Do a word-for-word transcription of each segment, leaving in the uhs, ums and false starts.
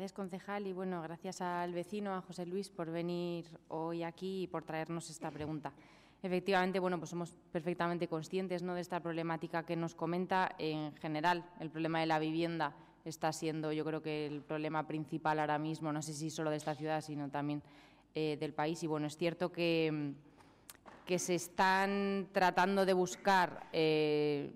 Gracias, concejal. Y, bueno, gracias al vecino, a José Luis, por venir hoy aquí y por traernos esta pregunta. Efectivamente, bueno, pues somos perfectamente conscientes, ¿no?, de esta problemática que nos comenta. En general, el problema de la vivienda está siendo, yo creo que el problema principal ahora mismo, no sé si solo de esta ciudad, sino también eh, del país. Y, bueno, es cierto que, que se están tratando de buscar, eh,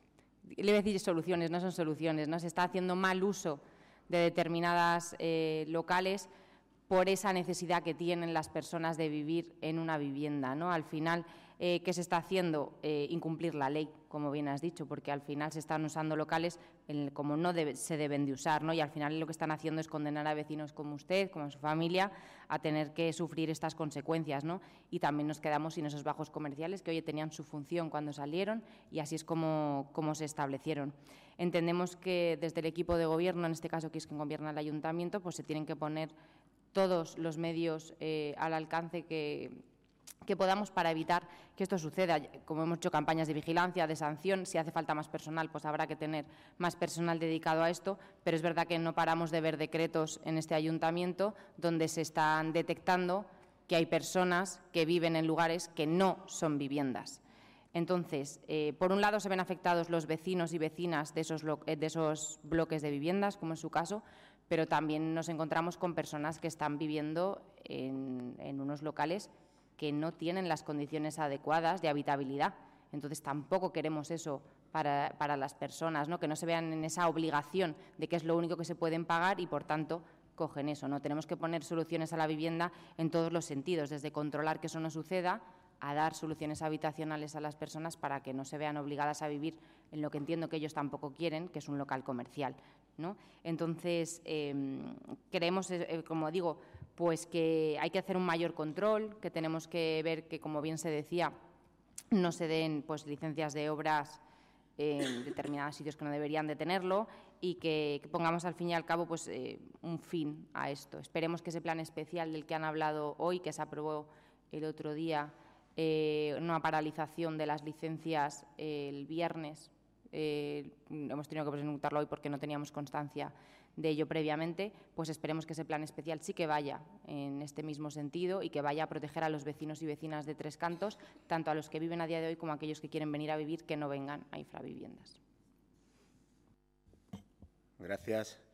le voy a decir soluciones, no son soluciones, ¿no? Se está haciendo mal uso de determinadas eh, locales por esa necesidad que tienen las personas de vivir en una vivienda, ¿no? Al final, eh, ¿qué se está haciendo? Eh, incumplir la ley, como bien has dicho, porque al final se están usando locales en, como no debe, se deben de usar, ¿no? Y al final lo que están haciendo es condenar a vecinos como usted, como su familia, a tener que sufrir estas consecuencias, ¿no? Y también nos quedamos sin esos bajos comerciales que, oye, tenían su función cuando salieron y así es como, como se establecieron. Entendemos que desde el equipo de gobierno, en este caso que es quien gobierna el ayuntamiento, pues se tienen que poner todos los medios eh, al alcance que, que podamos para evitar que esto suceda. Como hemos hecho campañas de vigilancia, de sanción, si hace falta más personal, pues habrá que tener más personal dedicado a esto, pero es verdad que no paramos de ver decretos en este ayuntamiento donde se están detectando que hay personas que viven en lugares que no son viviendas. Entonces, eh, por un lado se ven afectados los vecinos y vecinas de esos, de esos bloques de viviendas, como en su caso, pero también nos encontramos con personas que están viviendo en, en unos locales que no tienen las condiciones adecuadas de habitabilidad. Entonces, tampoco queremos eso para, para las personas, ¿no?, que no se vean en esa obligación de que es lo único que se pueden pagar y, por tanto, cogen eso, ¿no? Tenemos que poner soluciones a la vivienda en todos los sentidos, desde controlar que eso no suceda a dar soluciones habitacionales a las personas para que no se vean obligadas a vivir en lo que entiendo que ellos tampoco quieren, que es un local comercial, ¿no? Entonces, eh, creemos, eh, como digo, pues que hay que hacer un mayor control, que tenemos que ver que, como bien se decía, no se den pues licencias de obras en determinados sitios que no deberían de tenerlo y que, que pongamos al fin y al cabo pues eh, un fin a esto. Esperemos que ese plan especial del que han hablado hoy, que se aprobó el otro día, eh, una paralización de las licencias eh, el viernes, eh, hemos tenido que presentarlo hoy porque no teníamos constancia de ello previamente, pues esperemos que ese plan especial sí que vaya en este mismo sentido y que vaya a proteger a los vecinos y vecinas de Tres Cantos, tanto a los que viven a día de hoy como a aquellos que quieren venir a vivir, que no vengan a infraviviendas. Gracias.